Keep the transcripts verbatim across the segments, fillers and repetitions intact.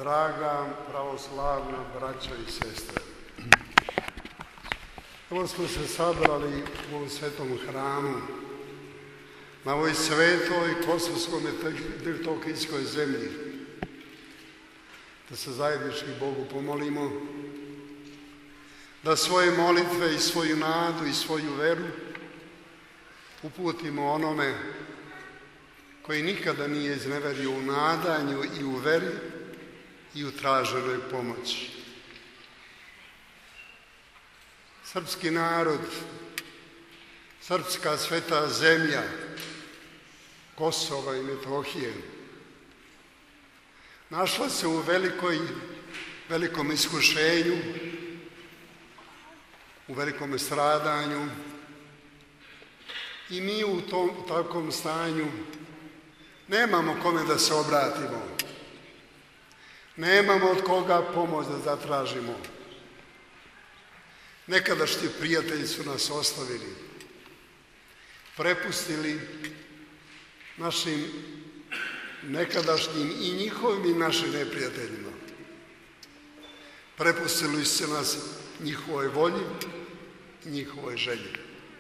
Draga pravoslavna braćo i sestre, evo smo se sabrali u ovom svetom hramu, na ovoj svetoj kosovsko-metohijskoj zemlji, da se zajednički Bogu pomolimo, da svoje molitve i svoju nadu i svoju veru uputimo onome koji nikada nije izneverio u nadanju i u veri i u traženoj pomoći. Srpski narod, srpska sveta zemlja, Kosova i Metohije, našla se u velikoj, velikom iskušenju, u velikom stradanju i mi u tom takvom stanju nemamo kome da se obratimo. Nemamo od koga pomoć da zatražimo. Nekadašnji prijatelji su nas ostavili, prepustili našim nekadašnjim i njihovim i našim neprijateljima. Prepustili su nas njihovoj volji i njihovoj želji.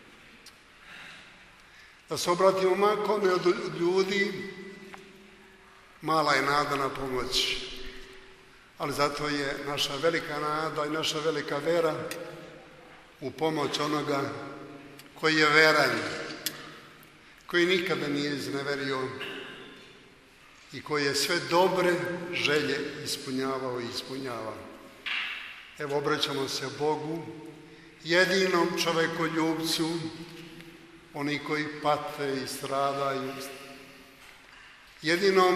Da se obratimo ma kome od ljudi, mala je nada na pomoć. Ali zato je naša velika nada i naša velika vera u pomoć onoga koji je veran, koji nikada nije izneverio i koji je sve dobre želje ispunjavao i ispunjava. Evo, obraćamo se Bogu, jedinom čovekoljubcu, oni koji pate i stradaju, jedinom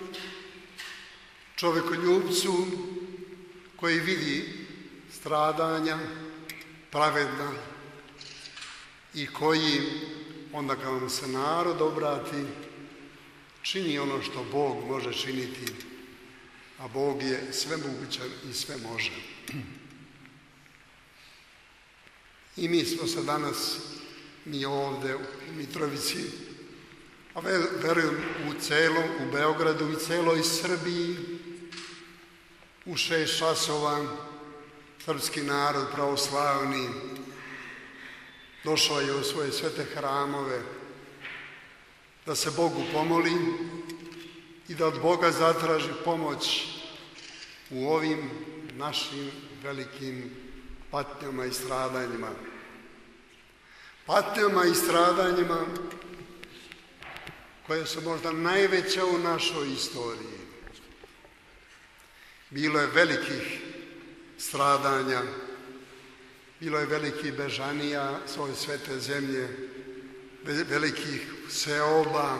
čovekoljubcu koji vidi stradanja pravedna i koji, onda kad vam se narod obrati, čini ono što Bog može činiti, a Bog je svemogućan i sve može. I mi smo se danas, mi ovde u Mitrovici, a verujem u celom, u Beogradu i celoj Srbiji, u šest časova srpski narod pravoslavni došao je u svoje svete hramove da se Bogu pomoli i da od Boga zatraži pomoć u ovim našim velikim patnjama i stradanjima. Patnjama i stradanjima koje su možda najveća u našoj istoriji. Bilo je velikih stradanja, bilo je velikih bežanija s ove svete zemlje, velikih seoba,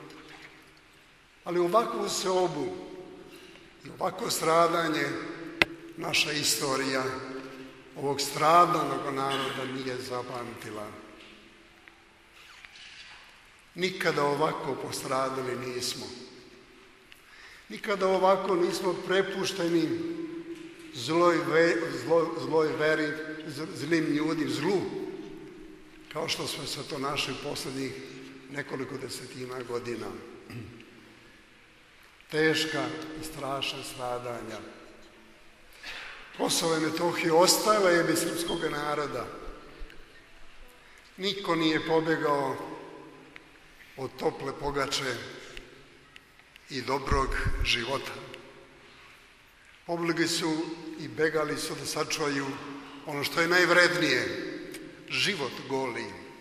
ali ovakvu seobu i ovako stradanje naša istorija ovog stradanog naroda nije zapamtila. Nikada ovako postradali nismo. Nikada ovako nismo prepušteni zloj, ve, zlo, zloj veri, zlim ljudi, zlu, kao što smo se to našli poslednjih nekoliko desetina godina. Teška i strašna stradanja. Kosovo i Metohija ostala je bez srpskog naroda. Niko nije pobegao od tople pogače i dobrog života. Pobjegli su i begali su da sačuvaju ono što je najvrednije, život goli,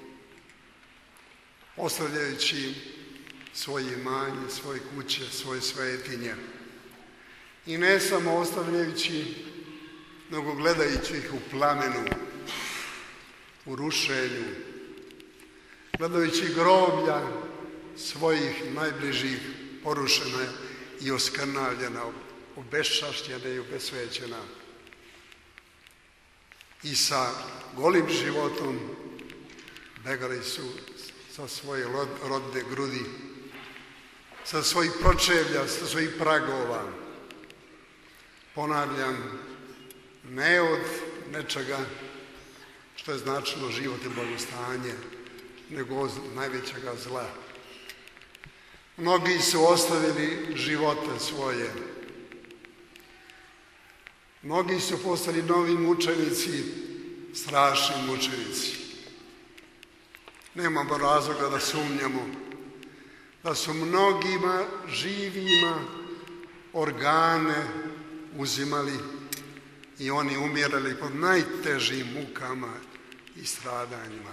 ostavljajući svoje imanje, svoje kuće, svoje svetinje. I ne samo ostavljajući, nego gledajući ih u plamenu, u rušenju, gledajući groblja svojih najbližih porušena i oskrnavljena, obeščašćena i obesvećena. I sa golim životom begali su sa svoje rodne grudi, sa svojih pročevlja, sa svojih pragova. Ponavljam, ne od nečega što je značilo život i blagostanje, nego od najvećega zla. Mnogi su ostavili živote svoje Mnogi su postali novi mučenici, strašni mučenici. Nemamo razloga da sumnjamo da su mnogima živima organe uzimali i oni umirali pod najtežim mukama i stradanjima.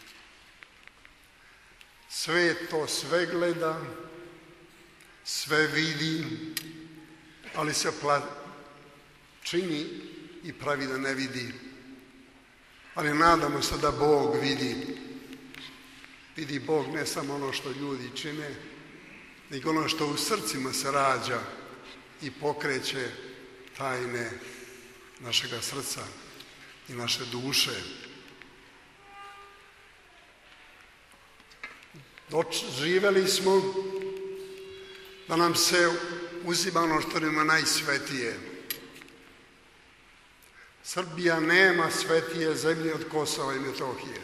Svet to sve gleda, sve vidi, ali se čini i pravi da ne vidi. Ali nadamo se da Bog vidi. Vidi Bog ne samo ono što ljudi čine, nego ono što u srcima se rađa i pokreće tajne našega srca i naše duše. Doživeli smo da nam se uzima ono što nam je najsvetije. Srbija nema svetije zemlje od Kosova i Metohije.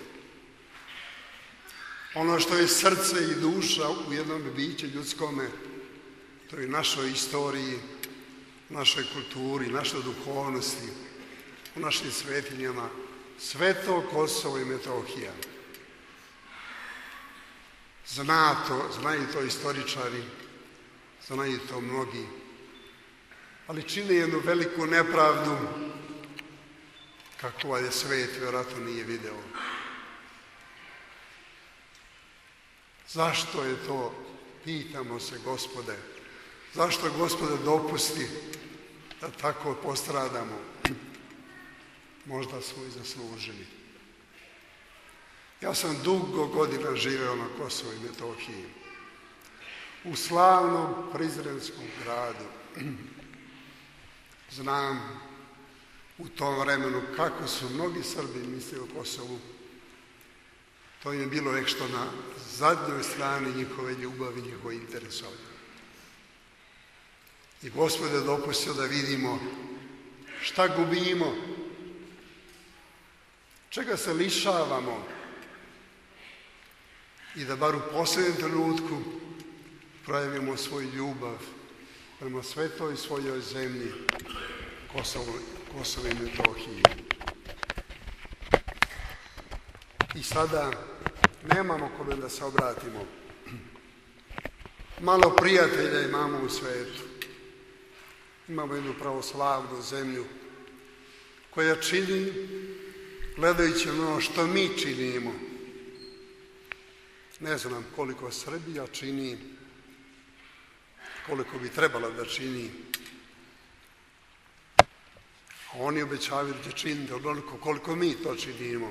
Ono što je srce i duša u jednom biću ljudskome, to je našoj istoriji, našoj kulturi, našoj duhovnosti, u našim svetinjama, sveto Kosovo i Metohija. Zna to, znaju to istoričari, znaju to mnogi, ali čine jednu veliku nepravdu kakva je svet vjerojatno nije video. Zašto je to, pitamo se, Gospode, zašto Gospode dopusti da tako postradamo? Možda smo i zaslužili. Ja sam dugo godina živeo na Kosovu i Metohiji, u slavnom prizrenskom gradu. Znam u tom vremenu kako su mnogi Srbi mislili o Kosovu. To im je bilo nešto na zadnjoj strani njihove ljubavi, njihove interesovanja. I Gospod je dopustio da vidimo šta gubimo, čega se lišavamo i da bar u posljednjem trenutku projavimo svoju ljubav prema svetoj svojoj zemlji, Kosovo, Kosovo i Metohiji. I sada nemamo kome da se obratimo. Malo prijatelja imamo u svetu. Imamo jednu pravoslavnu zemlju koja čini, gledajući ono što mi činimo. Ne znam koliko Srbija čini, koliko bi trebala da čini. Oni obećavaju da će činiti onoliko koliko mi to činimo.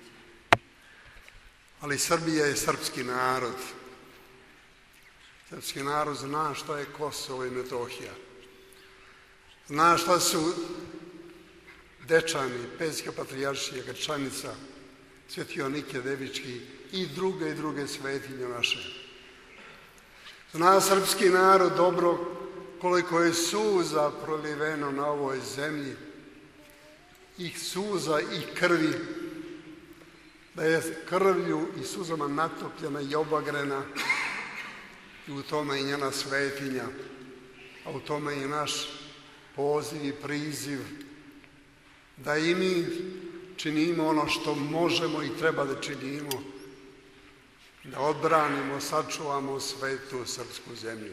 Ali Srbija je srpski narod. Srpski narod zna šta je Kosovo i Metohija. Zna šta su Dečani, Pećka patrijaršija, Grčanica, Svetionike Devički i druge i druge svetinje naše. Zna srpski narod dobro koliko je suza proliveno na ovoj zemlji, i suza i krvi, da je krvlju i suzama natopljena i obagrena i u tome i njena svetinja, a u tome i naš poziv i priziv da i mi činimo ono što možemo i treba da činimo, da odbranimo, sačuvamo svetu srpsku zemlju.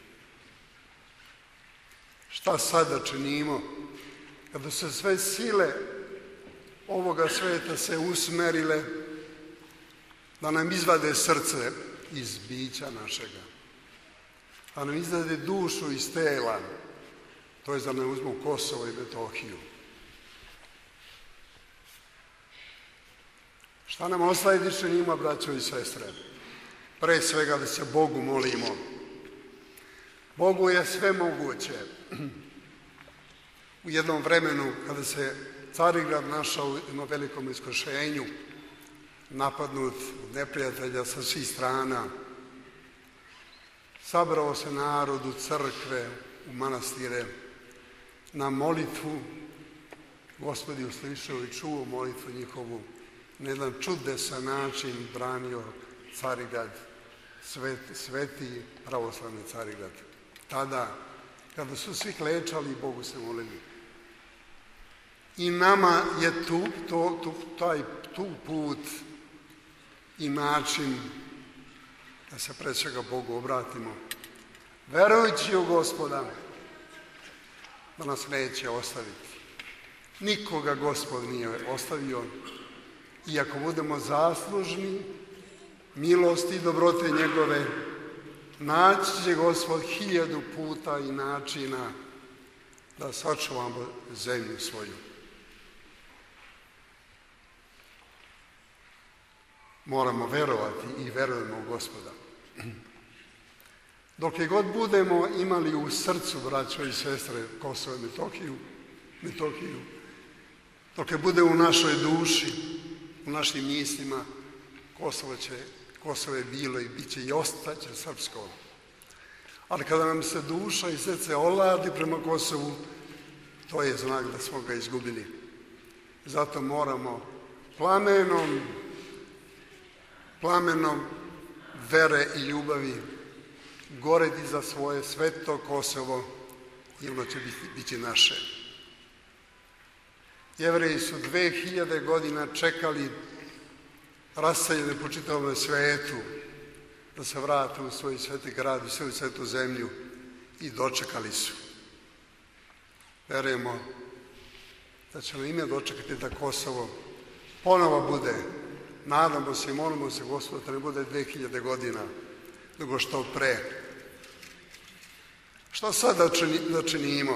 Šta sada činimo kada su sve sile ovoga sveta se usmerile da nam izvade srce iz bića našega, da nam izvade dušu iz tela, to je da nam uzmu Kosovo i Metohiju. Šta nam ostaje da činimo, braćo i sestre? Pre svega da se Bogu molimo. Bogu je sve moguće. U jednom vremenu kada se Carigrad našao u jednom velikom iskušenju, napadnut od neprijatelja sa svih strana, sabrao se narod u crkve, u manastire, na molitvu. Gospod je uslišao i čuo molitvu njihovu, na jedan čudesan način branio Carigrad, svet, sveti pravoslavni Carigrad. Tada, kada su svi klečali, Bogu se molili. I nama je tu, to, tu, taj, tu put i način da se pre svega Bogu obratimo, verujući u Gospoda, da nas neće ostaviti. Nikoga Gospod nije ostavio, i ako budemo zaslužni milosti i dobrote njegove, naći će Gospod hiljadu puta i načina da sačuvamo zemlju svoju. Moramo verovati i verujemo u Gospoda. Dok je god budemo imali u srcu, braćo i sestre, Kosovo i Metohiju, Metohiju, dok je bude u našoj duši, u našim mislima, Kosovo će, Kosovo je bilo i bit će i ostaće srpsko. Ali kada nam se duša i srce oladi prema Kosovu, to je znak da smo ga izgubili. Zato moramo plamenom, plamenom vere i ljubavi goreti za svoje sveto Kosovo i ono će biti, biti naše. Jevreji su dve hiljade godina čekali raseljene po čitavom svetu da se vrate u svoj sveti grad, u svoju svetu zemlju, i dočekali su. Verujemo da ćemo ime dočekati da Kosovo ponovo bude. Nadamo se i molimo se, Gospod, da ne bude dve hiljade godina, nego što pre. Što sad da, čini, da činimo?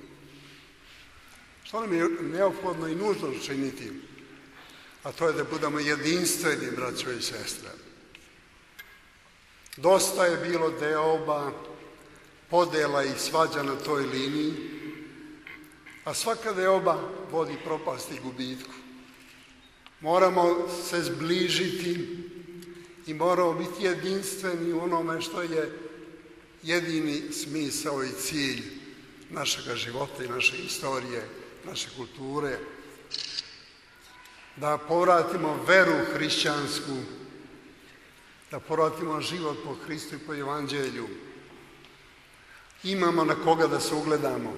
Što nam je neophodno i nužno činiti? A to je da budemo jedinstveni, braćo i sestre. Dosta je bilo deoba, podela i svađa na toj liniji, a svaka deoba vodi propasti i gubitku. Moramo se zbližiti i moramo biti jedinstveni u onome što je jedini smisao i cilj našega života i naše istorije, naše kulture, da povratimo veru hrišćansku, da povratimo život po Hristu i po Evanđelju. Imamo na koga da se ugledamo.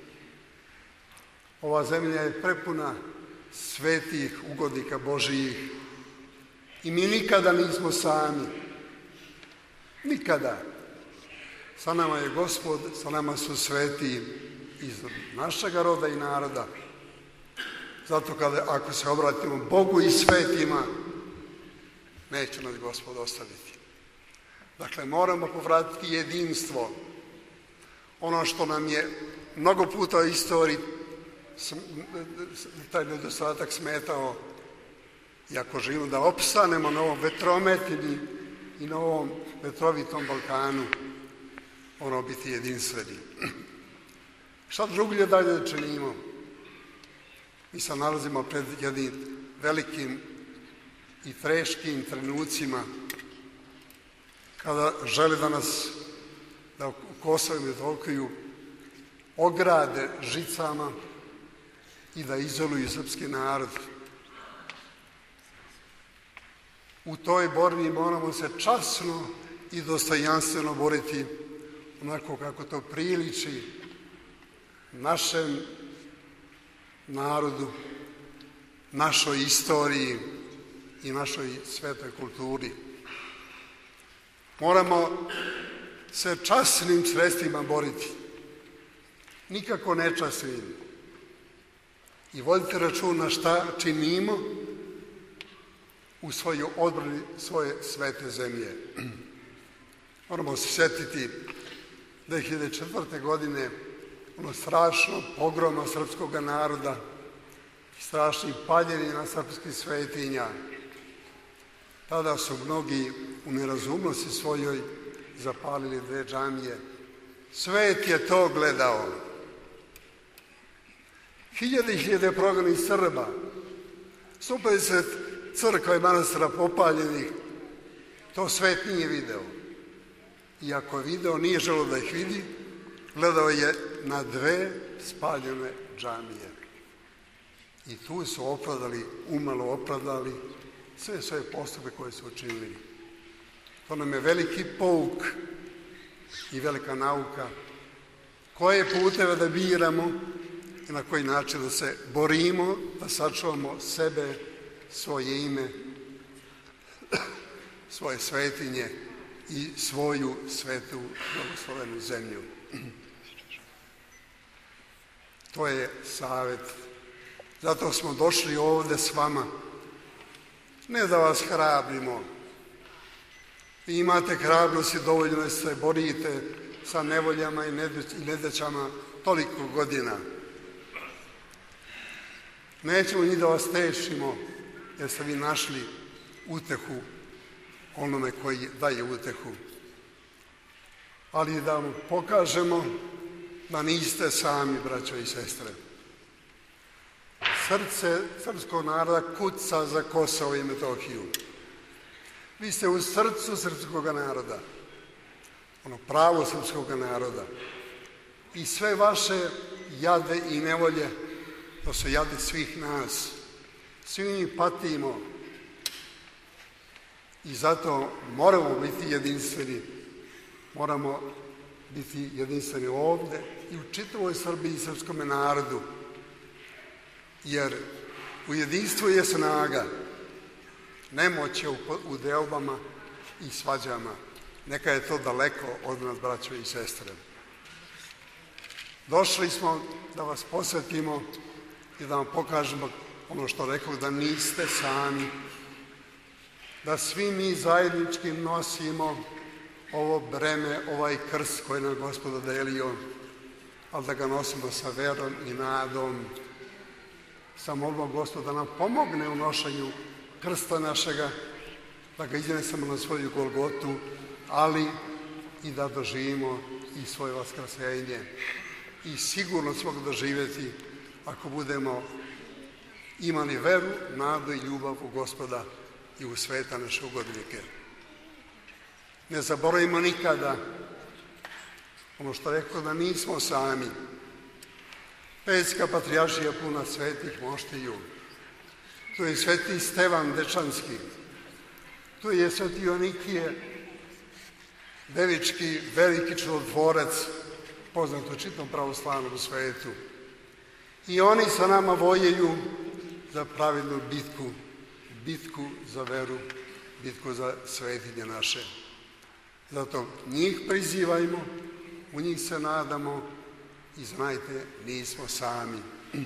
Ova zemlja je prepuna svetih ugodnika Božijih i mi nikada nismo sami. Nikada. Sa nama je Gospod, sa nama su sveti iz našega roda i naroda. Zato kada, ako se obratimo Bogu i svetima, neće nas Gospod ostaviti. Dakle, moramo povratiti jedinstvo. Ono što nam je mnogo puta u istoriji taj nedostatak smetao, i ako želimo da opstanemo na ovom vetrometini i na ovom vetrovitom Balkanu, moramo biti jedinstveni. Šta druglje dalje činimo? Mi se nalazimo pred jednim velikim i teškim trenucima kada žele da nas, da u Kosovo i Metohiju ograde žicama i da izoluju srpski narod. U toj borbi moramo se časno i dostojanstveno boriti onako kako to priliči našem narodu, našoj istoriji i našoj svetoj kulturi. Moramo se časnim sredstvima boriti, nikako nečasnim. I vodite računa šta činimo u svojoj odbrani svoje svete zemlje. Moramo se sjetiti dve hiljade četvrte. godine ono strašno pogroma srpskog naroda, strašnih paljenja srpskih svetinja. Tada su mnogi u nerazumnosti svojoj zapalili dve džamije. Svet je to gledao. Hiljade i hiljade prognanih Srba, sto pedeset crkva i manastira popaljenih, to svet nije video. I ako je video, nije želeo da ih vidi, gledao je na dve spaljene džamije. I tu su opravdali, umalo opravdali sve svoje postupke koje su učinili. To nam je veliki pouk i velika nauka koje puteve da biramo i na koji način da se borimo, da sačuvamo sebe, svoje ime, svoje svetinje i svoju svetu blagoslovenu zemlju. To je savjet. Zato smo došli ovde s vama. Ne da vas hrabrimo. Vi imate hrabrosti dovoljno da se borite sa nevoljama i nedaćama toliko godina. Nećemo ni da vas tešimo, jer ste vi našli utehu onome koji daje utehu. Ali da vam pokažemo da niste sami, braćo i sestre. Srce srpskog naroda kuca za Kosovo i Metohiju. Vi ste u srcu srpskog naroda, ono pravo srpskog naroda. I sve vaše jade i nevolje, to su jade svih nas. Svi mi patimo i zato moramo biti jedinstveni. Moramo biti jedinstveni ovde i u čitavoj Srbiji i srpskom narodu. Jer u jedinstvu je snaga. Nemoć je u deobama i svađama. Neka je to daleko od nas, braćo i sestre. Došli smo da vas posvetimo i da vam pokažemo ono što rekao, da niste sami. Da svi mi zajednički nosimo ovo breme, ovaj krst koji nam Gospod dodelio, ali da ga nosimo sa verom i nadom, sa molbom Gospoda da nam pomogne u nošenju krsta našega, da ga iznesemo na svoju Golgotu, ali i da doživimo i svoje vaskrsenje. I sigurno ćemo ga doživjeti ako budemo imali veru, nadu i ljubav u Gospoda i u sveta naše ugodnike. Ne zaboravimo nikada ono što rekao, da nismo sami. Pećka patrijaršija puna svetih moštiju. Tu je sveti Stevan Dečanski. Tu je sveti Joanikije, Devički, veliki čudotvorac, poznat u čitom pravoslavnom svetu. I oni sa nama vojeju za pravilnu bitku, bitku za veru, bitku za svetinje naše. Zato njih prizivajmo, u njih se nadamo i znajte, nismo sami.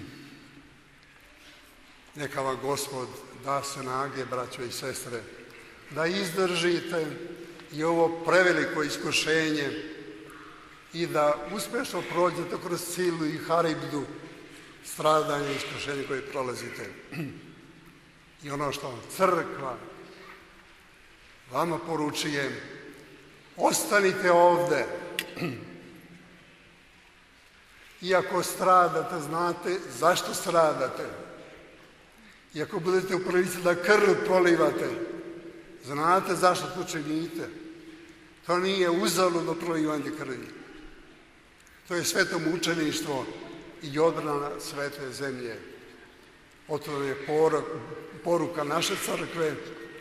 Neka vam Gospod da snage, braćo i sestre, da izdržite i ovo preveliko iskušenje i da uspešno prođete kroz silu i haribdu stradanja i iskušenja koje prolazite. I ono što vam crkva vama poručuje, ostanite ovde. Iako stradate, znate zašto stradate. Iako budete u prilici da krv prolivate, znate zašto to činite. To nije uzaludno prolivanje krvi. To je sveto mučeništvo i odbrana svete zemlje. Oto je poruka naše crkve,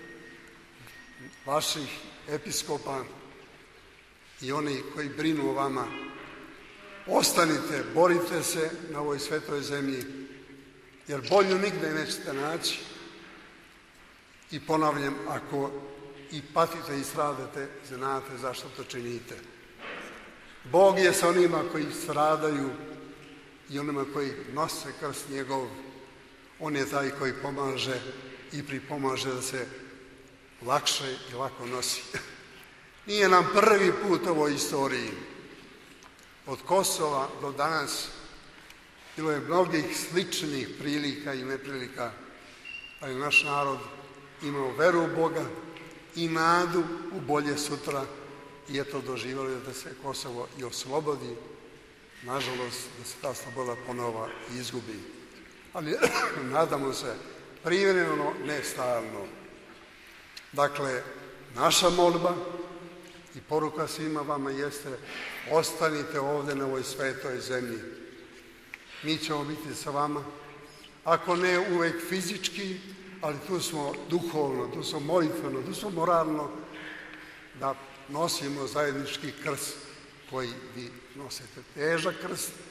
vaših episkopa i oni koji brinu o vama. Ostanite, borite se na ovoj svetoj zemlji, jer bolju nigde nećete naći. I ponavljam, ako i patite i stradate, znate zašto to činite. Bog je sa onima koji stradaju i onima koji nose krst njegov. On je taj koji pomaže i pripomaže da se lakše i lako nosi. Nije nam prvi put u ovoj istoriji. Od Kosova do danas bilo je mnogih sličnih prilika i neprilika, ali naš narod imao veru u Boga i nadu u bolje sutra i eto doživjeli da se Kosovo i oslobodi. Nažalost, da se ta sloboda ponova izgubi. Ali nadamo se privremeno, ne stalno. Dakle, naša molba i poruka svima vama jeste: ostanite ovde na ovoj svetoj zemlji. Mi ćemo biti sa vama, ako ne uvek fizički, ali tu smo duhovno, tu smo molitveno, tu smo moralno, da nosimo zajednički krst koji vi nosite. Težak krst,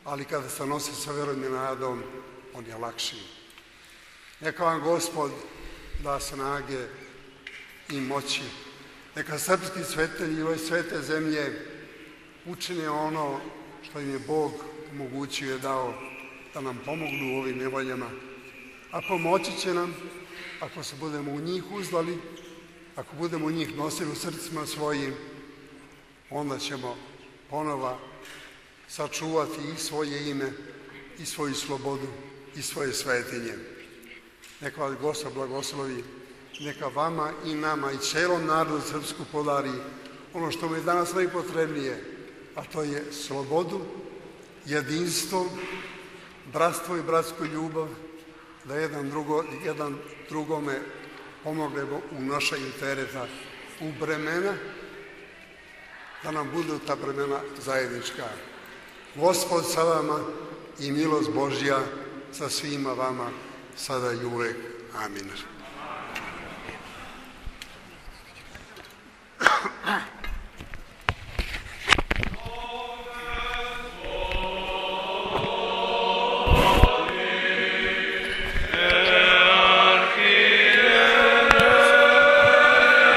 ali kada se nosi sa verom i nadom, on je lakši. Neka vam Gospod da snage i moći. Neka srpski svetelji ove svete zemlje učine ono što im je Bog omogućio i dao, da nam pomognu u ovim nevoljama. A pomoći će nam ako se budemo u njih uzdali, ako budemo u njih nosili u srcima svojim, onda ćemo ponova sačuvati i svoje ime, i svoju slobodu, i svoje svetinje. Neka vas Gospod blagoslovi, neka vama i nama i celom narodu srpsku podari ono što mu je danas najpotrebnije, a to je slobodu, jedinstvo, bratstvo i bratsku ljubav, da jedan, drugo, jedan drugome pomognemo u nošenju tereta, u bremena, da nam budu ta bremena zajednička. Gospod sa vama i milost Božja sa svima vama, sada i uvek. Amin.